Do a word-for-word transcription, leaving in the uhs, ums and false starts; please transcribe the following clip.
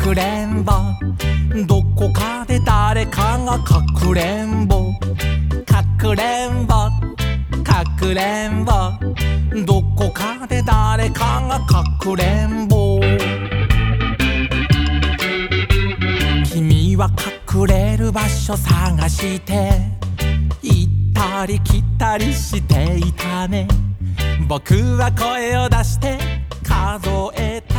くれんぼどこかで誰かがかくれんぼかくれんぼかくれんぼどこかで誰かがかくれんぼ君は隠れる場所探して行ったり来たりしていたね僕は声を出して数えて